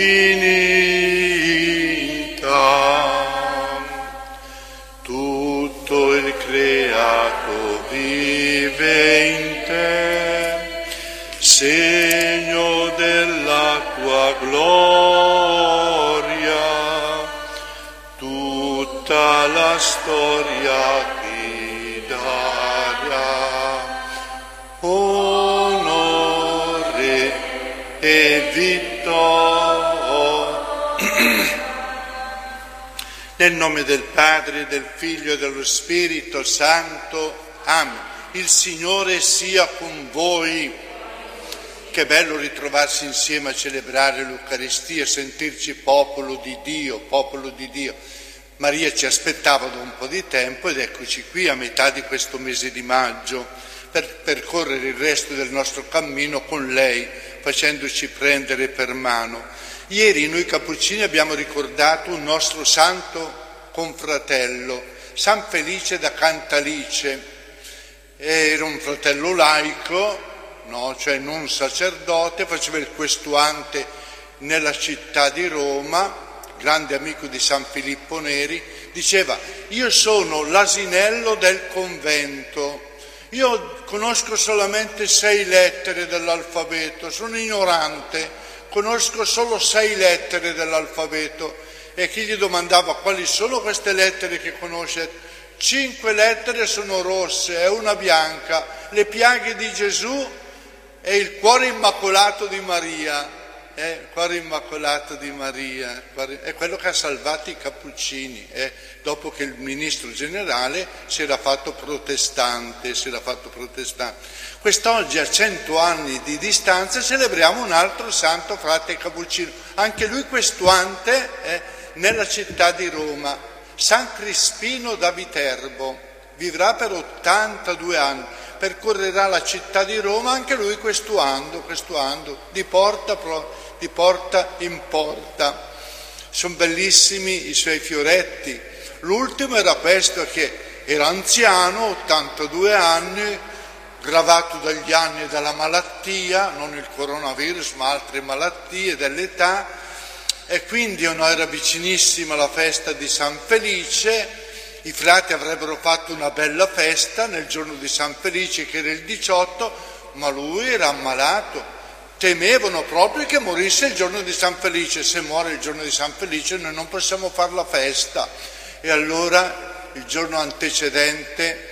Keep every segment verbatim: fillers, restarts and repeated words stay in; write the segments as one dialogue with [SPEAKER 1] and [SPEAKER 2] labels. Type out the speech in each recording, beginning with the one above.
[SPEAKER 1] infinita. Tutto il creato vive in te, segno della tua gloria. Tutta la storia ti darà onore e vittoria. Nel nome del Padre, del Figlio e dello Spirito Santo. Amen. Il Signore sia con voi. Che bello ritrovarsi insieme a celebrare l'Eucaristia, sentirci popolo di Dio, popolo di Dio. Maria ci aspettava da un po' di tempo ed eccoci qui a metà di questo mese di maggio per percorrere il resto del nostro cammino con lei, facendoci prendere per mano. Ieri noi Cappuccini abbiamo ricordato un nostro santo confratello, San Felice da Cantalice. Era un fratello laico, no, cioè non sacerdote, faceva il questuante nella città di Roma, grande amico di San Filippo Neri. Diceva: io sono l'asinello del convento, io conosco solamente sei lettere dell'alfabeto, sono ignorante, conosco solo sei lettere dell'alfabeto. E chi gli domandava quali sono queste lettere che conosce, cinque lettere sono rosse e una bianca, le piaghe di Gesù e il cuore immacolato di Maria. Eh, il cuore immacolato di Maria è quello che ha salvato i Cappuccini, eh, dopo che il ministro generale si era fatto protestante, si era fatto protestante. Quest'oggi, a cento anni di distanza, celebriamo un altro santo frate cappuccino, anche lui questuante eh, nella città di Roma, San Crispino da Viterbo. Vivrà per ottantadue anni, percorrerà la città di Roma, anche lui questuando, questuando, di porta, di porta in porta. Sono bellissimi i suoi fioretti. L'ultimo era questo, che era anziano, ottantadue anni, gravato dagli anni della malattia, non il coronavirus ma altre malattie dell'età, e quindi no, era vicinissima la festa di San Felice. I frati avrebbero fatto una bella festa nel giorno di San Felice, che era il diciotto, ma lui era ammalato. Temevano proprio che morisse il giorno di San Felice. Se muore il giorno di San Felice noi non possiamo fare la festa. E allora il giorno antecedente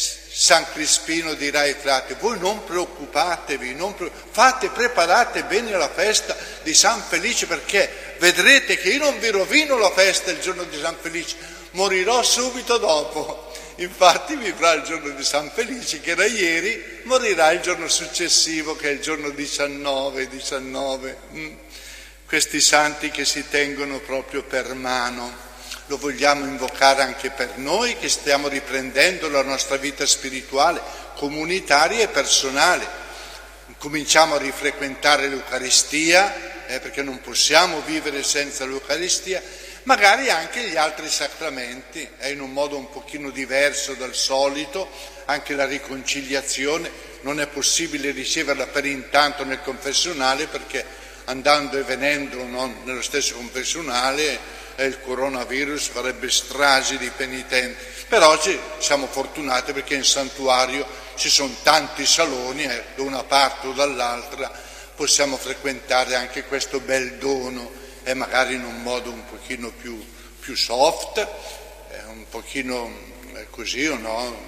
[SPEAKER 1] San Crispino dirà ai frati: voi non preoccupatevi, non pre- fate, preparate bene la festa di San Felice, perché vedrete che io non vi rovino la festa il giorno di San Felice, morirò subito dopo. Infatti vivrà il giorno di San Felice, che era ieri, morirà il giorno successivo, che è il giorno diciannove, diciannove. Mm. Questi santi che si tengono proprio per mano. Lo vogliamo invocare anche per noi che stiamo riprendendo la nostra vita spirituale, comunitaria e personale. Cominciamo a rifrequentare l'Eucaristia, eh, perché non possiamo vivere senza l'Eucaristia, magari anche gli altri sacramenti, eh, in un modo un pochino diverso dal solito. Anche la riconciliazione non è possibile riceverla per intanto nel confessionale, perché andando e venendo no, nello stesso confessionale eh, il coronavirus farebbe stragi di penitenti. Per oggi siamo fortunati perché in santuario ci sono tanti saloni, eh, da una parte o dall'altra possiamo frequentare anche questo bel dono, e magari in un modo un pochino più, più soft, eh, un pochino eh, così o no,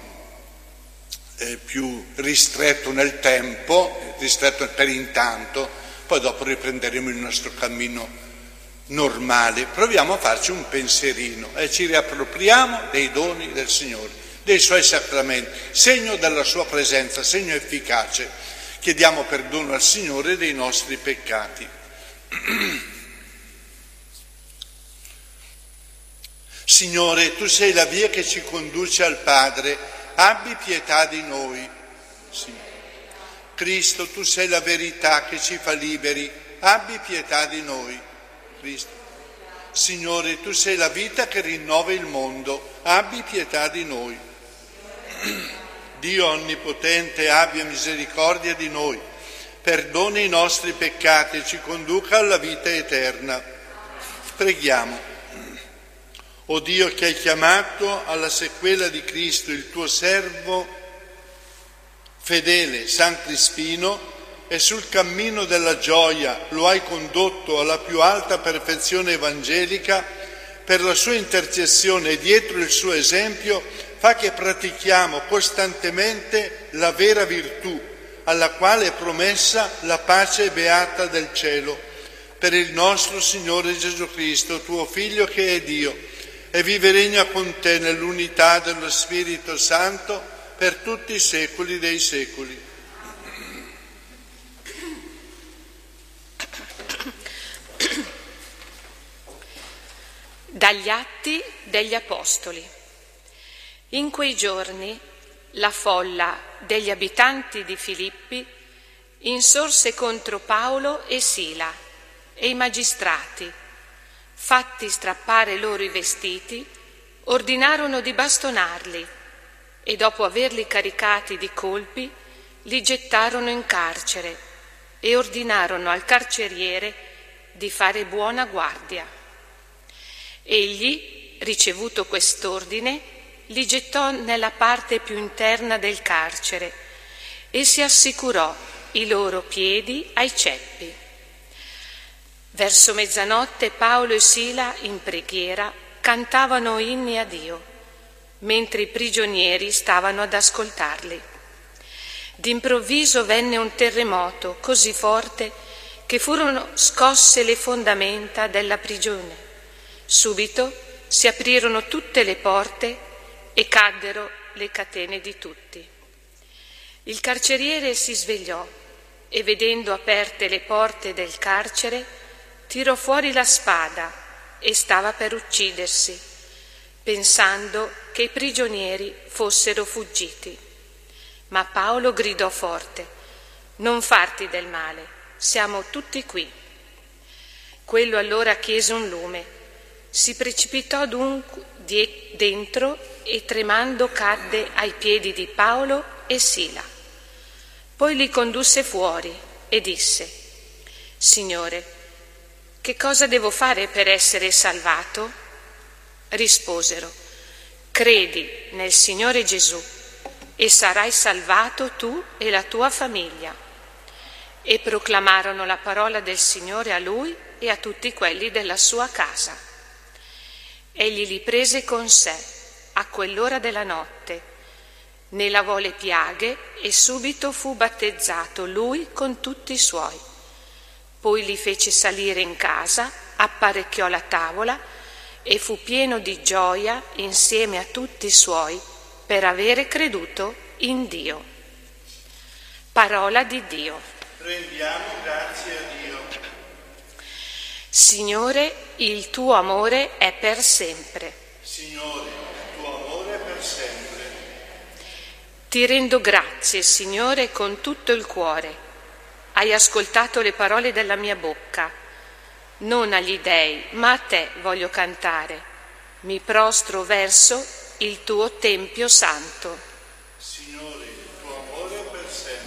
[SPEAKER 1] eh, più ristretto nel tempo, ristretto per intanto, poi dopo riprenderemo il nostro cammino normale. Proviamo a farci un pensierino e ci riappropriamo dei doni del Signore, dei Suoi sacramenti, segno della Sua presenza, segno efficace. Chiediamo perdono al Signore dei nostri peccati. Signore, Tu sei la via che ci conduce al Padre, abbi pietà di noi. Signore. Cristo, Tu sei la verità che ci fa liberi, abbi pietà di noi. Cristo. Signore, Tu sei la vita che rinnova il mondo, abbi pietà di noi. Dio Onnipotente, abbia misericordia di noi. perdoni i nostri peccati e ci conduca alla vita eterna. Preghiamo. O Dio, che hai chiamato alla sequela di Cristo il tuo servo fedele San Crispino e sul cammino della gioia lo hai condotto alla più alta perfezione evangelica, per la sua intercessione e dietro il suo esempio fa che pratichiamo costantemente la vera virtù, alla quale è promessa la pace beata del cielo, per il nostro Signore Gesù Cristo, tuo Figlio che è Dio, e vive e regna con te nell'unità dello Spirito Santo per tutti i secoli dei secoli.
[SPEAKER 2] Dagli Atti degli Apostoli. In quei giorni la folla degli abitanti di Filippi insorse contro Paolo e Sila e i magistrati, fatti strappare loro i vestiti, ordinarono di bastonarli e dopo averli caricati di colpi li gettarono in carcere e ordinarono al carceriere di fare buona guardia. Egli, ricevuto quest'ordine, li gettò nella parte più interna del carcere e si assicurò i loro piedi ai ceppi. Verso mezzanotte Paolo e Sila, in preghiera, cantavano inni a Dio, mentre i prigionieri stavano ad ascoltarli. D'improvviso venne un terremoto così forte che furono scosse le fondamenta della prigione. Subito si aprirono tutte le porte e caddero le catene di tutti. Il carceriere si svegliò e, vedendo aperte le porte del carcere, tirò fuori la spada e stava per uccidersi, pensando che i prigionieri fossero fuggiti. Ma Paolo gridò forte: «Non farti del male, siamo tutti qui». Quello allora chiese un lume. Si precipitò dunque dentro e tremando cadde ai piedi di Paolo e Sila. Poi li condusse fuori e disse: «Signore, che cosa devo fare per essere salvato?» Risposero: «Credi nel Signore Gesù e sarai salvato tu e la tua famiglia». E proclamarono la parola del Signore a lui e a tutti quelli della sua casa. Egli li prese con sé a quell'ora della notte, ne lavò le piaghe e subito fu battezzato lui con tutti i suoi. Poi li fece salire in casa, apparecchiò la tavola e fu pieno di gioia insieme a tutti i suoi per avere creduto in Dio. Parola di Dio.
[SPEAKER 1] Rendiamo grazie a Dio.
[SPEAKER 2] Signore, il tuo amore è per sempre.
[SPEAKER 1] Signore, il tuo amore è per sempre.
[SPEAKER 2] Ti rendo grazie, Signore, con tutto il cuore. Hai ascoltato le parole della mia bocca. Non agli dèi, ma a te voglio cantare. Mi prostro verso il tuo tempio santo.
[SPEAKER 1] Signore, il tuo amore è per sempre.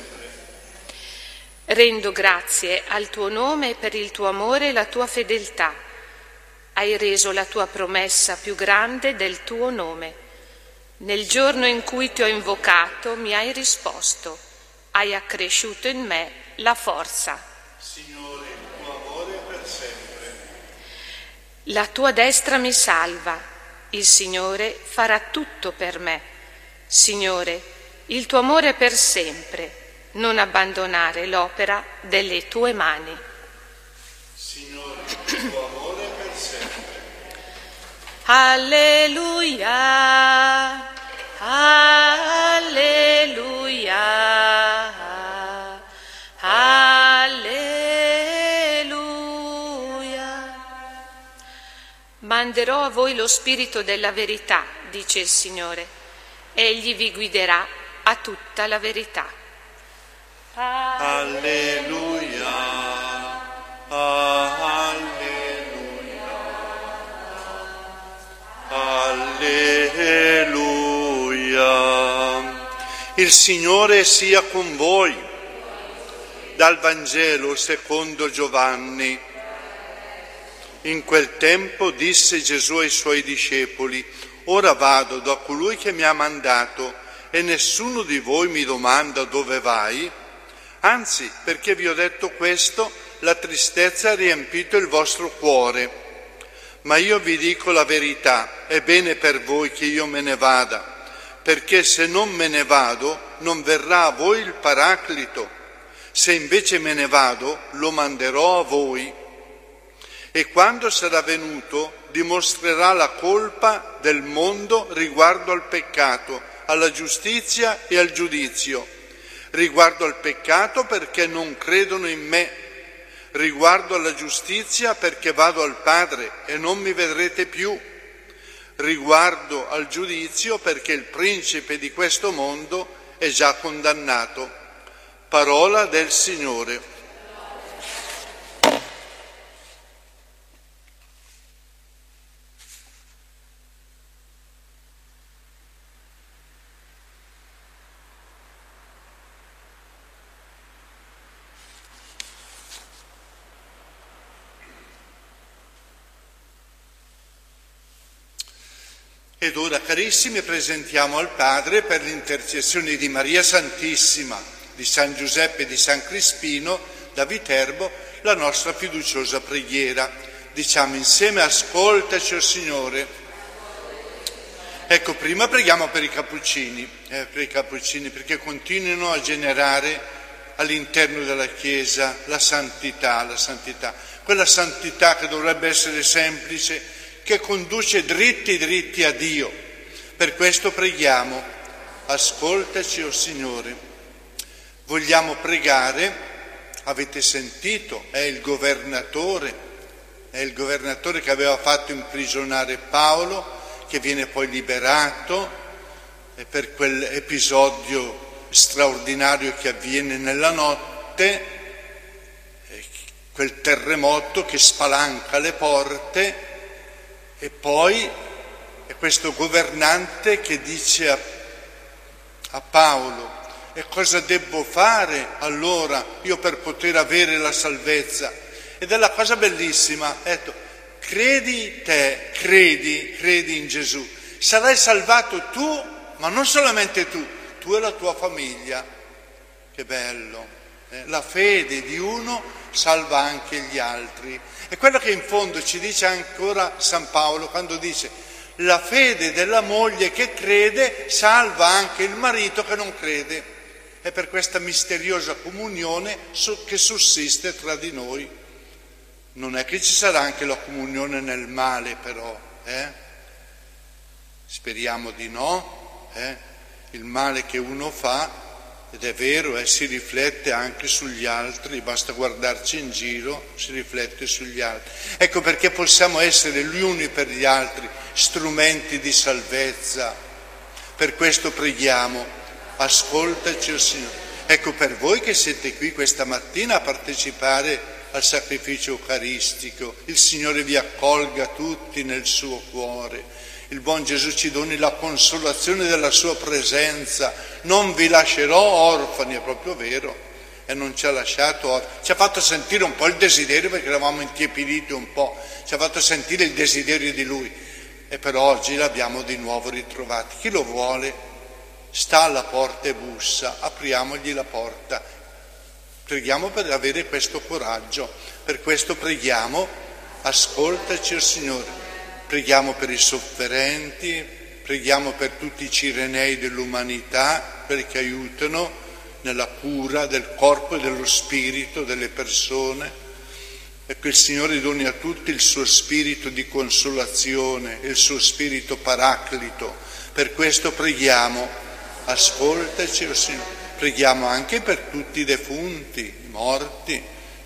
[SPEAKER 2] Rendo grazie al tuo nome per il tuo amore e la tua fedeltà. Hai reso la tua promessa più grande del tuo nome. Nel giorno in cui ti ho invocato mi hai risposto. Hai accresciuto in me la forza.
[SPEAKER 1] Signore, il tuo amore è per sempre.
[SPEAKER 2] La tua destra mi salva. Il Signore farà tutto per me. Signore, il tuo amore è per sempre. Non abbandonare l'opera delle tue mani.
[SPEAKER 1] Signore, il tuo amore è per sempre.
[SPEAKER 2] Alleluia, alleluia, alleluia. Manderò a voi lo Spirito della verità, dice il Signore. Egli vi guiderà a tutta la verità.
[SPEAKER 1] Alleluia, alleluia, alleluia. Il Signore sia con voi. Dal Vangelo secondo Giovanni. In quel tempo disse Gesù ai suoi discepoli: ora vado da colui che mi ha mandato e nessuno di voi mi domanda dove vai? Anzi, perché vi ho detto questo, la tristezza ha riempito il vostro cuore. Ma io vi dico la verità, è bene per voi che io me ne vada, perché se non me ne vado non verrà a voi il Paraclito. Se invece me ne vado, lo manderò a voi. E quando sarà venuto, dimostrerà la colpa del mondo riguardo al peccato, alla giustizia e al giudizio. Riguardo al peccato perché non credono in me, riguardo alla giustizia perché vado al Padre e non mi vedrete più, riguardo al giudizio perché il principe di questo mondo è già condannato. Parola del Signore. Ed ora, carissimi, presentiamo al Padre, per l'intercessione di Maria Santissima, di San Giuseppe e di San Crispino, da Viterbo, la nostra fiduciosa preghiera. Diciamo insieme: ascoltaci, o Signore. Ecco, prima preghiamo per i Cappuccini, eh, per i Cappuccini, perché continuino a generare all'interno della Chiesa la santità, la santità, quella santità che dovrebbe essere semplice, che conduce dritti dritti a Dio. Per questo preghiamo: ascoltaci, o Signore. Vogliamo pregare, avete sentito, è il governatore, è il governatore che aveva fatto imprigionare Paolo, che viene poi liberato e per quell'episodio straordinario che avviene nella notte, quel terremoto che spalanca le porte. E poi è questo governante che dice a, a Paolo: e cosa debbo fare allora io per poter avere la salvezza? Ed è la cosa bellissima, ha detto: credi te, credi, credi in Gesù, sarai salvato tu, ma non solamente tu, tu e la tua famiglia. Che bello, eh? La fede di uno salva anche gli altri. È quello che in fondo ci dice ancora San Paolo quando dice: la fede della moglie che crede salva anche il marito che non crede. È per questa misteriosa comunione che sussiste tra di noi. Non è che ci sarà anche la comunione nel male, però, eh? Speriamo di no, eh? Il male che uno fa, ed è vero, eh, si riflette anche sugli altri, basta guardarci in giro, si riflette sugli altri. Ecco perché possiamo essere gli uni per gli altri strumenti di salvezza. Per questo preghiamo: ascoltaci, o Signore. Ecco, per voi che siete qui questa mattina a partecipare al sacrificio eucaristico, il Signore vi accolga tutti nel suo cuore. Il buon Gesù ci doni la consolazione della sua presenza. Non vi lascerò orfani, è proprio vero, e non ci ha lasciato orfani. Ci ha fatto sentire un po' il desiderio, perché eravamo intiepiditi un po', ci ha fatto sentire il desiderio di Lui, e per oggi l'abbiamo di nuovo ritrovato. Chi lo vuole sta alla porta e bussa, apriamogli la porta. Preghiamo per avere questo coraggio. Per questo preghiamo: ascoltaci, o Signore. Preghiamo per i sofferenti, preghiamo per tutti i cirenei dell'umanità, quelli che aiutano nella cura del corpo e dello spirito delle persone, e che il Signore doni a tutti il suo spirito di consolazione, il suo spirito paraclito. Per questo preghiamo: ascoltaci, o Signore. Preghiamo anche per tutti i defunti, i morti,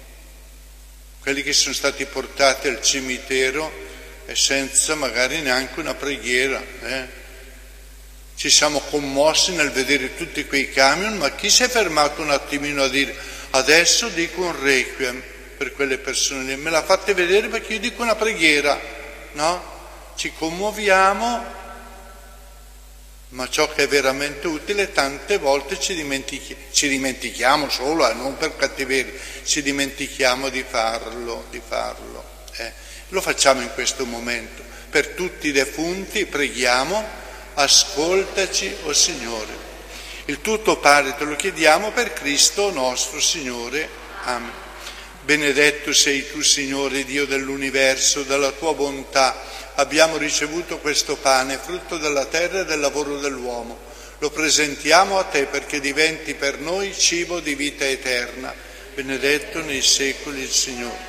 [SPEAKER 1] quelli che sono stati portati al cimitero e senza magari neanche una preghiera. Eh? Ci siamo commossi nel vedere tutti quei camion, ma chi si è fermato un attimino a dire: adesso dico un requiem per quelle persone lì? Me la fate vedere, perché io dico una preghiera, no? Ci commuoviamo ma ciò che è veramente utile tante volte ci, dimentichi- ci dimentichiamo solo, eh, non per cattiveria, ci dimentichiamo di farlo, di farlo. Eh. Lo facciamo in questo momento. Per tutti i defunti preghiamo, ascoltaci, o Signore. Il tutto, Padre, te lo chiediamo per Cristo nostro Signore. Amen. Benedetto sei tu, Signore, Dio dell'universo, dalla tua bontà abbiamo ricevuto questo pane, frutto della terra e del lavoro dell'uomo. Lo presentiamo a te perché diventi per noi cibo di vita eterna. Benedetto nei secoli il Signore.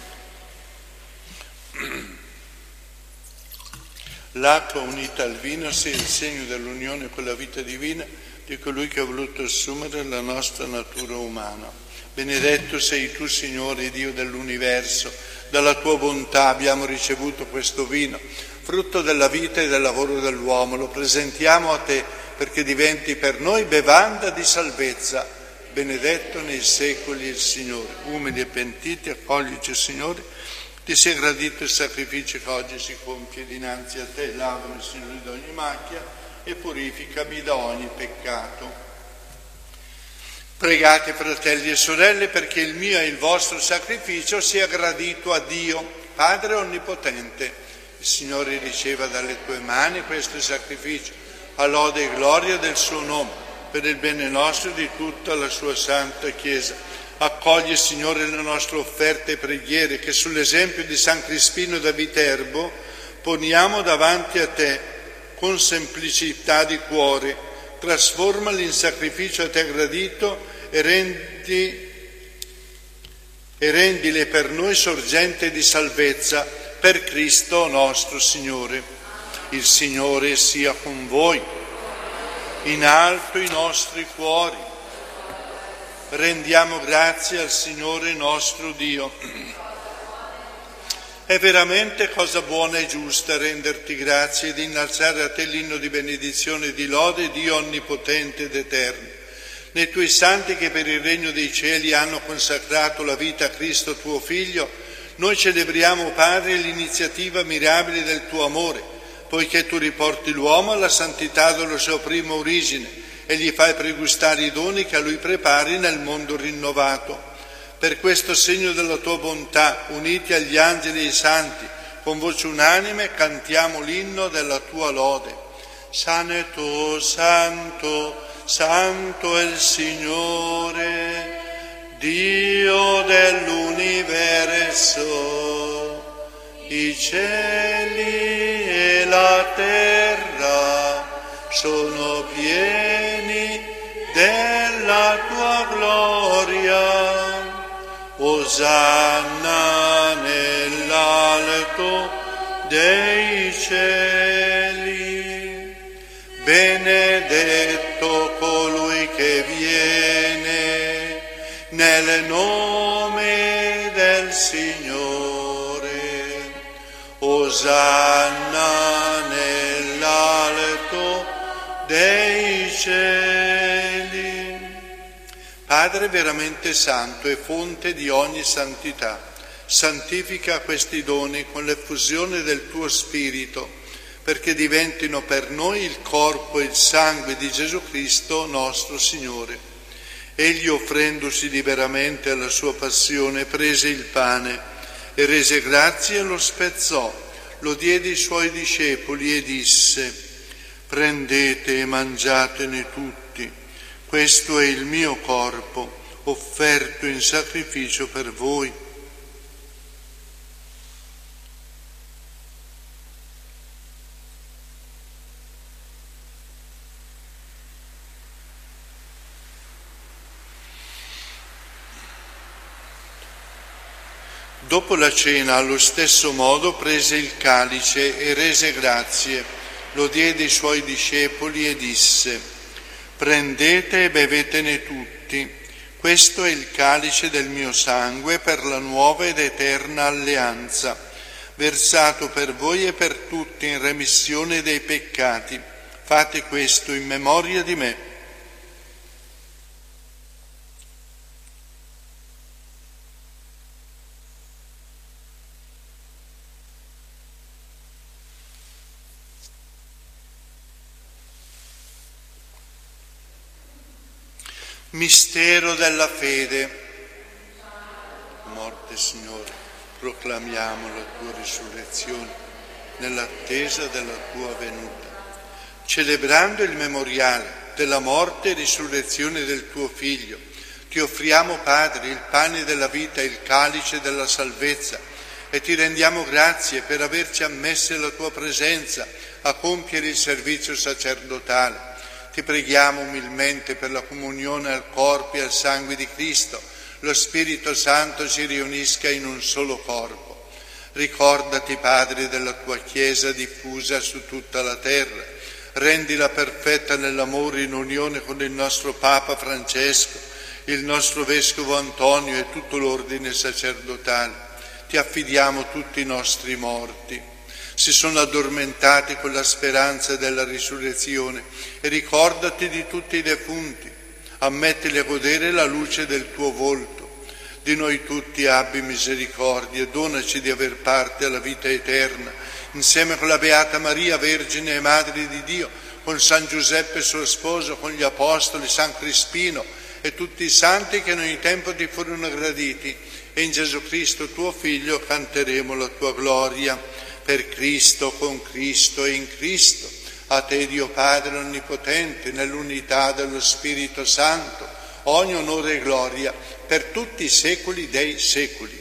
[SPEAKER 1] L'acqua unita al vino sia il segno dell'unione con la vita divina di colui che ha voluto assumere la nostra natura umana. Benedetto sei tu, Signore, Dio dell'universo, dalla tua bontà abbiamo ricevuto questo vino, frutto della vita e del lavoro dell'uomo. Lo presentiamo a te perché diventi per noi bevanda di salvezza. Benedetto nei secoli il Signore. Umili e pentiti, accoglici, Signore. Ti sia gradito il sacrificio che oggi si compie dinanzi a te. Lavami, Signore, da ogni macchia e purificami da ogni peccato. Pregate, fratelli e sorelle, perché il mio e il vostro sacrificio sia gradito a Dio, Padre Onnipotente. Il Signore riceva dalle tue mani questo sacrificio, a lode e gloria del suo nome, per il bene nostro e di tutta la sua santa Chiesa. Accoglie, Signore, le nostre offerte e preghiere che sull'esempio di San Crispino da Viterbo poniamo davanti a te con semplicità di cuore. Trasformali in sacrificio a te gradito e, rendi, e rendile per noi sorgente di salvezza per Cristo nostro Signore. Il Signore sia con voi. In alto i nostri cuori. Rendiamo grazie al Signore nostro Dio. È veramente cosa buona e giusta renderti grazie ed innalzare a te l'inno di benedizione e di lode, Dio onnipotente ed eterno. Nei tuoi santi che per il regno dei cieli hanno consacrato la vita a Cristo tuo Figlio, noi celebriamo, Padre, l'iniziativa mirabile del tuo amore, poiché tu riporti l'uomo alla santità della sua prima origine e gli fai pregustare i doni che a lui prepari nel mondo rinnovato. Per questo segno della tua bontà, uniti agli angeli e ai santi, con voce unanime cantiamo l'inno della tua lode. Santo, santo, santo è il Signore, Dio dell'universo. I cieli e la terra sono pieni della tua gloria. Osanna nell'alto dei cieli. Benedetto colui che viene nel nome del Signore. Osanna nell'alto dei cieli. Padre veramente santo e fonte di ogni santità, santifica questi doni con l'effusione del tuo Spirito, perché diventino per noi il corpo e il sangue di Gesù Cristo nostro Signore. Egli, offrendosi liberamente alla sua passione, prese il pane e rese grazie e lo spezzò, lo diede ai suoi discepoli e disse: prendete e mangiatene tutti. Questo è il mio corpo, offerto in sacrificio per voi. Dopo la cena, allo stesso modo, prese il calice e rese grazie, lo diede ai suoi discepoli e disse: prendete e bevetene tutti, questo è il calice del mio sangue per la nuova ed eterna alleanza, versato per voi e per tutti in remissione dei peccati. Fate questo in memoria di me. Mistero della fede. Morte, Signore, proclamiamo la tua risurrezione nell'attesa della tua venuta. Celebrando il memoriale della morte e risurrezione del tuo Figlio, ti offriamo, Padre, il pane della vita e il calice della salvezza e ti rendiamo grazie per averci ammessi alla tua presenza a compiere il servizio sacerdotale. Ti preghiamo umilmente per la comunione al corpo e al sangue di Cristo, lo Spirito Santo ci riunisca in un solo corpo. Ricordati, Padre, della tua Chiesa diffusa su tutta la terra, rendila perfetta nell'amore in unione con il nostro Papa Francesco, il nostro Vescovo Antonio e tutto l'ordine sacerdotale. Ti affidiamo tutti i nostri morti. Si sono addormentati con la speranza della risurrezione e ricordati di tutti i defunti, ammettili a godere la luce del tuo volto. Di noi tutti abbi misericordia e donaci di aver parte alla vita eterna, insieme con la Beata Maria, Vergine e Madre di Dio, con San Giuseppe suo sposo, con gli Apostoli, San Crispino e tutti i santi che in ogni tempo ti furono graditi, e in Gesù Cristo tuo Figlio canteremo la tua gloria. Per Cristo, con Cristo e in Cristo, a te Dio Padre Onnipotente, nell'unità dello Spirito Santo, ogni onore e gloria per tutti i secoli dei secoli.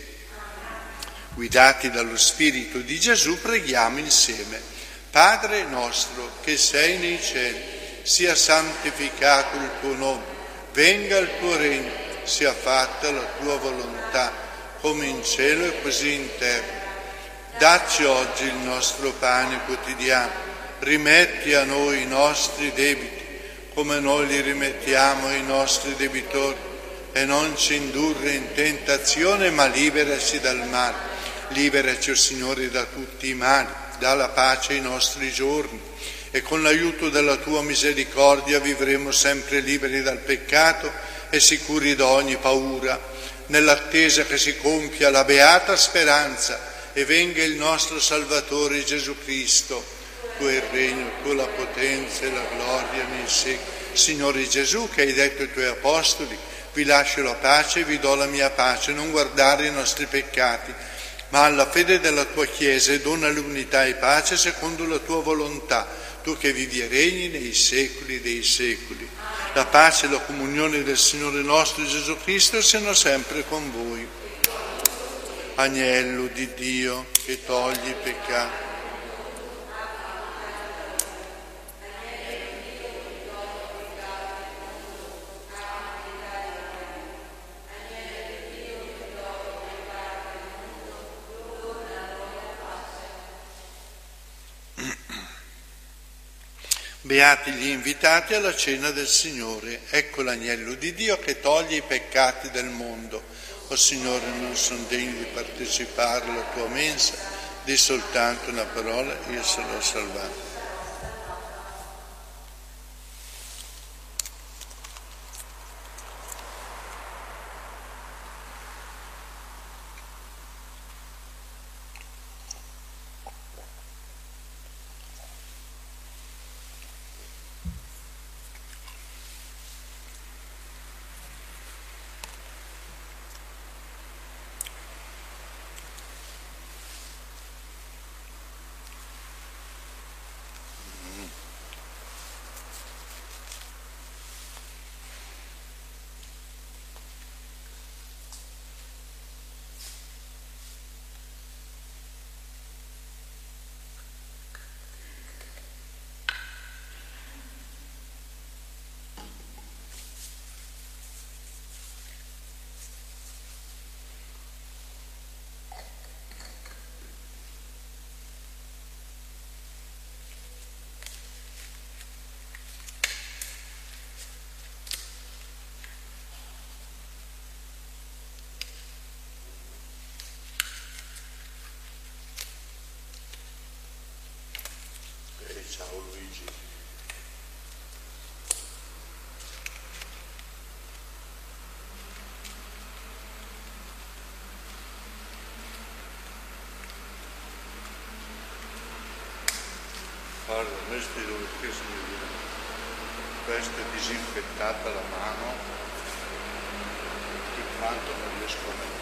[SPEAKER 1] Guidati dallo Spirito di Gesù, preghiamo insieme. Padre nostro che sei nei cieli, sia santificato il tuo nome, venga il tuo regno, sia fatta la tua volontà, come in cielo e così in terra. Dacci oggi il nostro pane quotidiano, rimetti a noi i nostri debiti, come noi li rimettiamo ai nostri debitori, e non ci indurre in tentazione, ma liberaci dal male. Liberaci, o Signore, da tutti i mali, dà la pace ai nostri giorni, e con l'aiuto della tua misericordia vivremo sempre liberi dal peccato e sicuri da ogni paura, nell'attesa che si compia la beata speranza e venga il nostro Salvatore Gesù Cristo. Tu il regno, tu la potenza e la gloria nei secoli. Signore Gesù, che hai detto ai tuoi apostoli, vi lascio la pace, vi do la mia pace, non guardare i nostri peccati, ma alla fede della tua Chiesa, e dona l'unità e pace secondo la tua volontà, tu che vivi e regni nei secoli dei secoli. La pace e la comunione del Signore nostro Gesù Cristo siano sempre con voi. Agnello di Dio che togli i peccati. Beati gli invitati alla cena del Signore. Ecco l'agnello di Dio che toglie i peccati del mondo. O Signore, non sono degno di partecipare alla tua mensa, di soltanto una parola, io sarò salvato. Ciao Luigi. Guarda, me spero che si vede. questo è disinfettata la mano, intanto non riesco a mettere.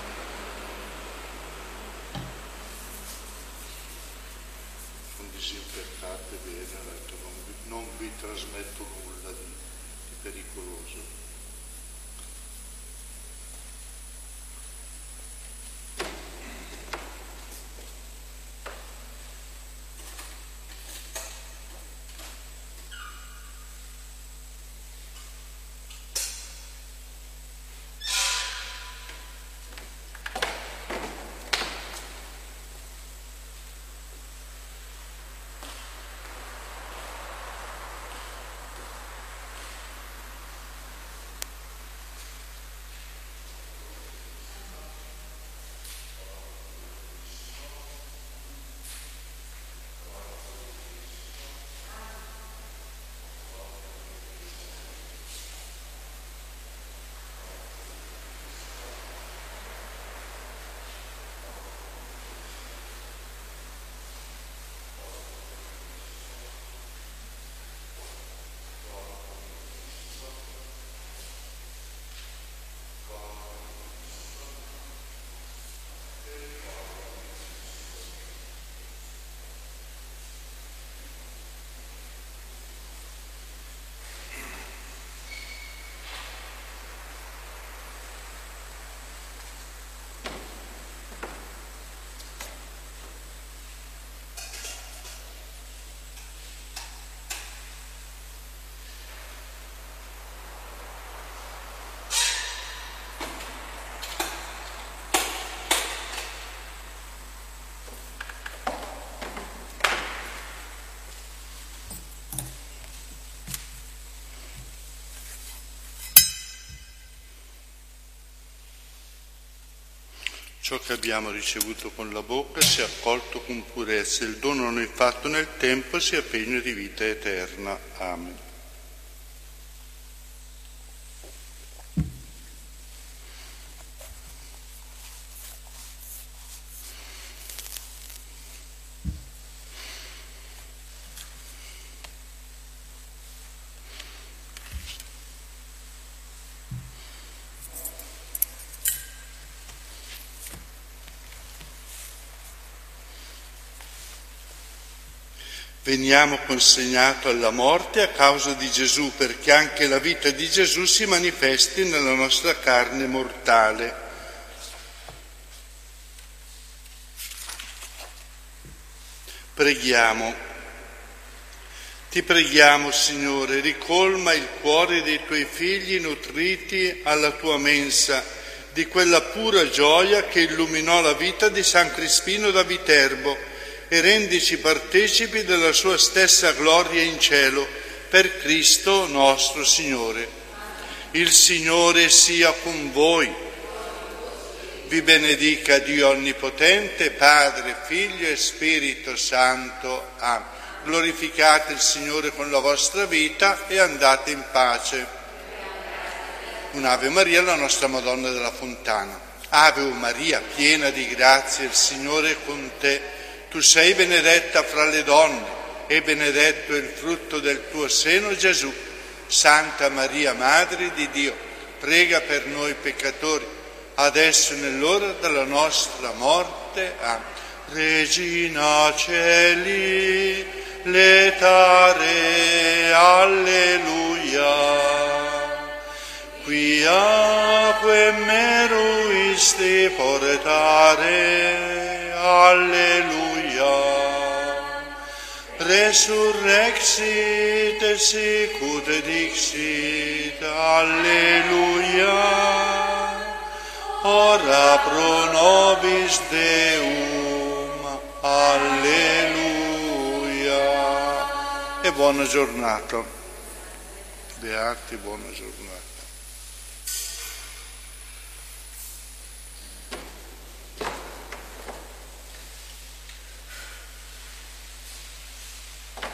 [SPEAKER 1] Sono disinfettate bene, ho detto, non vi, non vi trasmetto nulla di, di pericoloso. Ciò che abbiamo ricevuto con la bocca sia accolto con purezza, il dono noi fatto nel tempo sia pegno di vita eterna. Amen. Veniamo consegnato alla morte a causa di Gesù, perché anche la vita di Gesù si manifesti nella nostra carne mortale. Preghiamo. Ti preghiamo, Signore, ricolma il cuore dei Tuoi figli nutriti alla Tua mensa di quella pura gioia che illuminò la vita di San Crispino da Viterbo, e rendici partecipi della sua stessa gloria in cielo, per Cristo nostro Signore. Il Signore sia con voi. Vi benedica Dio Onnipotente, Padre, Figlio e Spirito Santo. Amen. Glorificate il Signore con la vostra vita e andate in pace. Un'Ave Maria alla nostra Madonna della Fontana. Ave Maria, piena di grazia, il Signore è con te. Tu sei benedetta fra le donne e benedetto è il frutto del tuo seno, Gesù. Santa Maria, Madre di Dio, prega per noi peccatori, adesso e nell'ora della nostra morte. Amen. Regina Celi, letare, alleluia. Quiaque meruisti portare, alleluia. Resurrexit et sicut dixit, alleluia. Ora pro nobis Deum, alleluia. E buona giornata. Beati, buona giornata.